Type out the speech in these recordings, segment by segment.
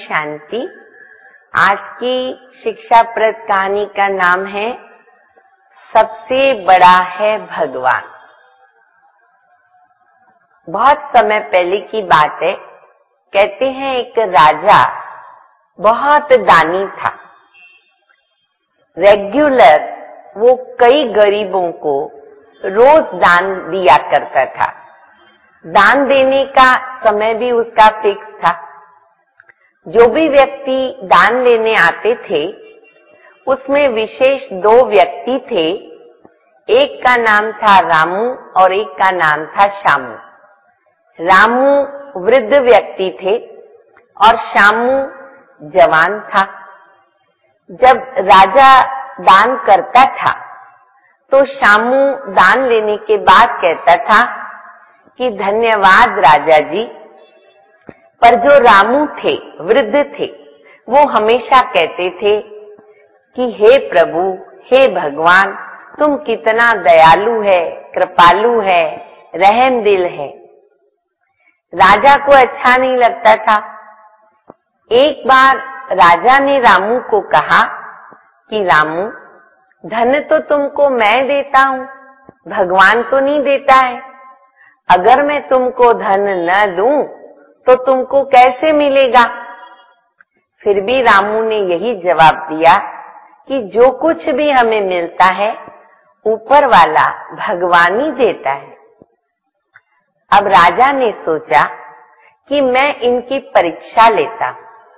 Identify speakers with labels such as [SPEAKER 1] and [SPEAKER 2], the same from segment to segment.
[SPEAKER 1] शांति। आज की शिक्षाप्रद कहानी का नाम है सबसे बड़ा है भगवान। बहुत समय पहले की बात है। कहते हैं एक राजा बहुत दानी था। रेगुलर वो कई गरीबों को रोज दान दिया करता था। दान देने का समय भी उसका फिक्स था। जो भी व्यक्ति दान लेने आते थे उसमें विशेष दो व्यक्ति थे। एक का नाम था रामू और एक का नाम था श्यामू। रामू वृद्ध व्यक्ति थे और श्यामू जवान था। जब राजा दान करता था तो श्यामू दान लेने के बाद कहता था कि धन्यवाद राजा जी। पर जो रामू थे, वृद्ध थे, वो हमेशा कहते थे कि हे प्रभु, हे भगवान, तुम कितना दयालु है, कृपालु है, रहम दिल है। राजा को अच्छा नहीं लगता था। एक बार राजा ने रामू को कहा कि रामू, धन तो तुमको मैं देता हूं, भगवान तो नहीं देता है। अगर मैं तुमको धन न दूं तो तुमको कैसे मिलेगा? फिर भी रामू ने यही जवाब दिया कि जो कुछ भी हमें मिलता है ऊपर वाला भगवान ही देता है। अब राजा ने सोचा कि मैं इनकी परीक्षा लेता।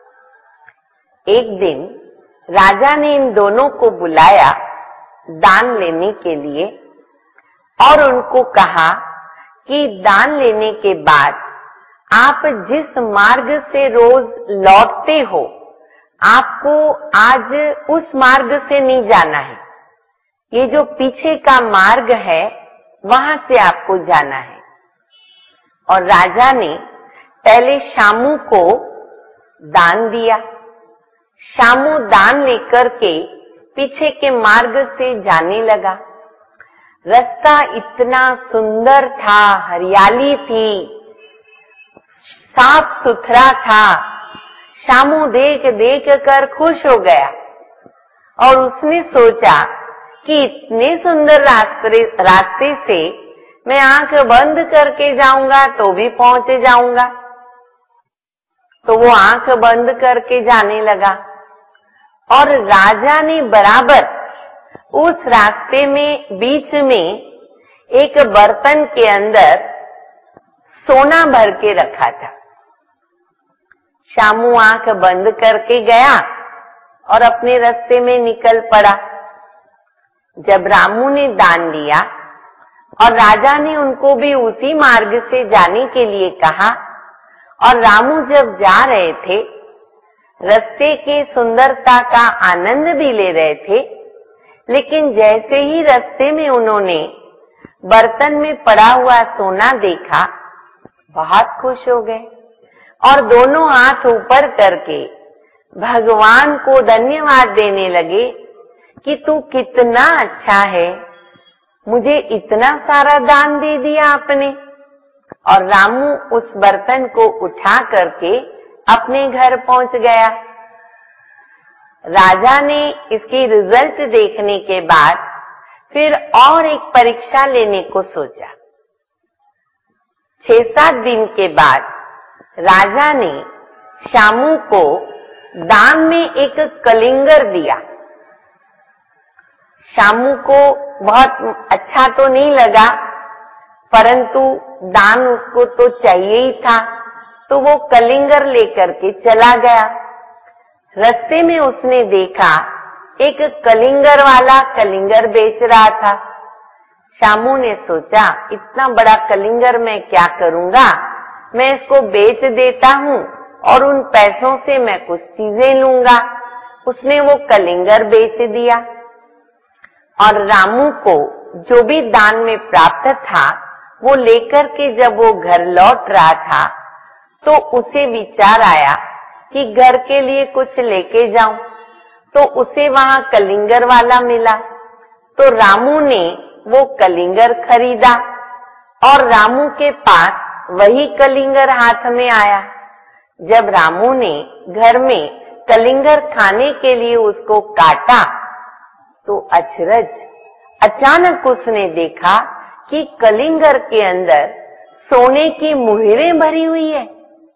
[SPEAKER 1] एक दिन राजा ने इन दोनों को बुलाया दान लेने के लिए और उनको कहा कि दान लेने के बाद आप जिस मार्ग से रोज लौटते हो, आपको आज उस मार्ग से नहीं जाना है। ये जो पीछे का मार्ग है वहां से आपको जाना है। और राजा ने पहले श्यामू को दान दिया। श्यामू दान लेकर के पीछे के मार्ग से जाने लगा। रास्ता इतना सुंदर था, हरियाली थी, साफ सुथरा था। श्यामू देख देख कर खुश हो गया और उसने सोचा कि इतने सुंदर रास्ते से मैं आंख बंद करके जाऊंगा तो भी पहुंच जाऊंगा। तो वो आंख बंद करके जाने लगा और राजा ने बराबर उस रास्ते में बीच में एक बर्तन के अंदर सोना भर के रखा था। श्यामू आंख बंद करके गया और अपने रास्ते में निकल पड़ा। जब रामू ने दान लिया और राजा ने उनको भी उसी मार्ग से जाने के लिए कहा और रामू जब जा रहे थे, रास्ते के सुंदरता का आनंद भी ले रहे थे, लेकिन जैसे ही रास्ते में उन्होंने बर्तन में पड़ा हुआ सोना देखा, बहुत खुश हो गए और दोनों हाथ ऊपर करके भगवान को धन्यवाद देने लगे कि तू कितना अच्छा है, मुझे इतना सारा दान दे दिया आपने। और रामू उस बर्तन को उठा करके अपने घर पहुंच गया। राजा ने इसकी रिजल्ट देखने के बाद फिर और एक परीक्षा लेने को सोचा। 6-7 दिन के बाद राजा ने श्यामू को दान में एक कलिंगर दिया। श्यामू को बहुत अच्छा तो नहीं लगा, परंतु दान उसको तो चाहिए ही था, तो वो कलिंगर लेकर के चला गया। रास्ते में उसने देखा एक कलिंगर वाला कलिंगर बेच रहा था। श्यामू ने सोचा, इतना बड़ा कलिंगर मैं क्या करूंगा, मैं इसको बेच देता हूं और उन पैसों से मैं कुछ चीजें लूंगा। उसने वो कलिंगर बेच दिया और रामू को जो भी दान में प्राप्त था वो लेकर के जब वो घर लौट रहा था तो उसे विचार आया कि घर के लिए कुछ लेके जाऊं। तो उसे वहां कलिंगर वाला मिला, तो रामू ने वो कलिंगर खरीदा और रामू के पास वही कलिंगर हाथ में आया। जब रामू ने घर में कलिंगर खाने के लिए उसको काटा तो अचानक उसने देखा कि कलिंगर के अंदर सोने की मुहरें भरी हुई है।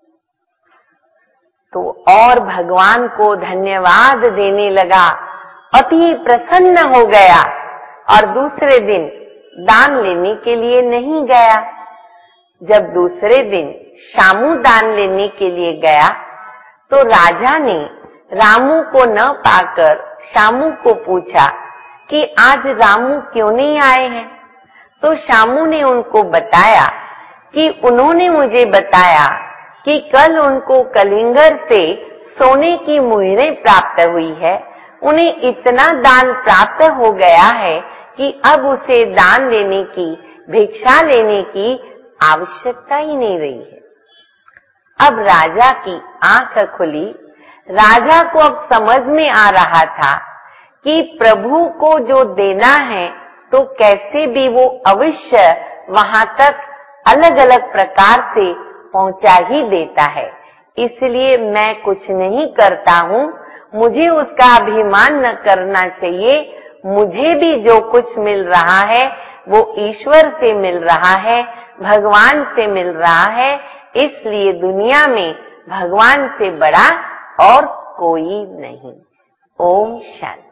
[SPEAKER 1] तो और भगवान को धन्यवाद देने लगा, अति प्रसन्न हो गया और दूसरे दिन दान लेने के लिए नहीं गया। जब दूसरे दिन शामू दान लेने के लिए गया तो राजा ने रामू को न पाकर शामू को पूछा कि आज रामू क्यों नहीं आए हैं। तो शामू ने उनको बताया कि उन्होंने मुझे बताया कि कल उनको कलिंगर से सोने की मुहरें प्राप्त हुई है, उन्हें इतना दान प्राप्त हो गया है कि अब उसे दान लेने की, भिक्षा लेने की आवश्यकता ही नहीं रही है। अब राजा की आंख खुली। राजा को अब समझ में आ रहा था कि प्रभु को जो देना है तो कैसे भी वो अवश्य वहां तक अलग अलग प्रकार से पहुंचा ही देता है। इसलिए मैं कुछ नहीं करता हूं, मुझे उसका अभिमान न करना चाहिए। मुझे भी जो कुछ मिल रहा है वो ईश्वर से मिल रहा है, भगवान से मिल रहा है। इसलिए दुनिया में भगवान से बड़ा और कोई नहीं। ओम शांति।